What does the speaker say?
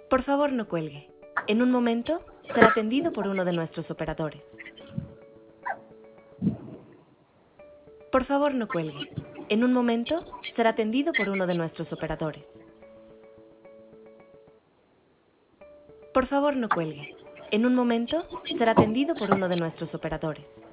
Por favor, no cuelgue. En un momento será atendido por uno de nuestros operadores. Por favor, no cuelgue. En un momento será atendido por uno de nuestros operadores. Por favor, no cuelgue. En un momento será atendido por uno de nuestros operadores.